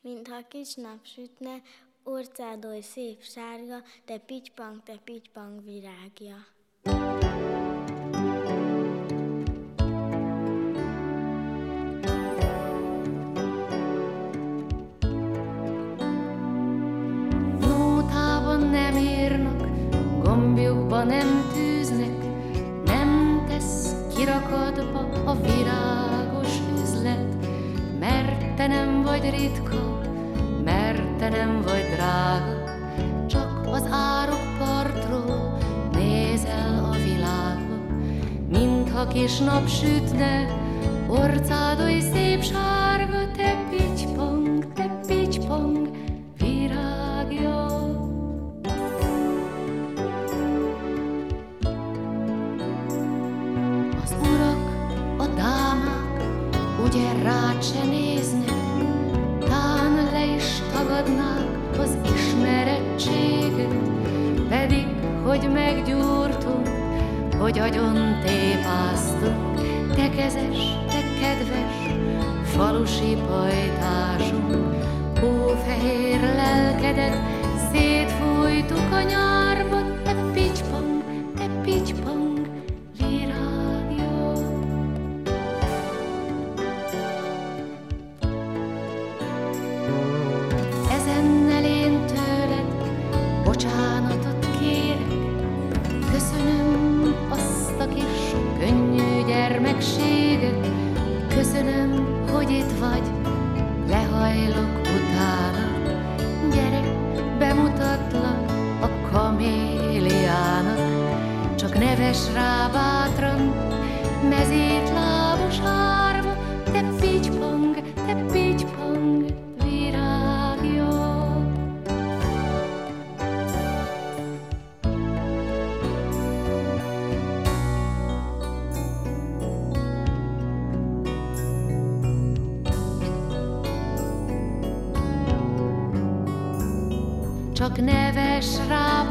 Mintha kis nap sütne, orcád oly szép sárga, te pitypang virágja. Nótában nem írnak, gombjukba nem tűznek, nem tesz kirakatba a virágos üzlet, mert te nem vagy ritka, mert te nem vagy drága, csak az árokpartról nézel a világba. Mintha kis nap sütne, orcád oly szép sárga, te pitypang virágja. Az urak, a dámák ugye rád se néznek, tán le is tagadnák az ismerettséget, pedig, hogy meggyúrtunk, hogy agyon tépáztunk, te kezes, te kedves, falusi pajtásunk, hófehér lelkedet szétfújtuk a nyárba, te pitypang virágja. Ezennel én tőled bocsánatot kérek, köszönöm azt a kis könnyű gyermekséget, köszönöm, hogy itt vagy, lehajlok utána. Gyere, bemutatlak a kaméliának, csak neves rá bátran, mezítlábos árva, te pitypang virágja. Csak neves rá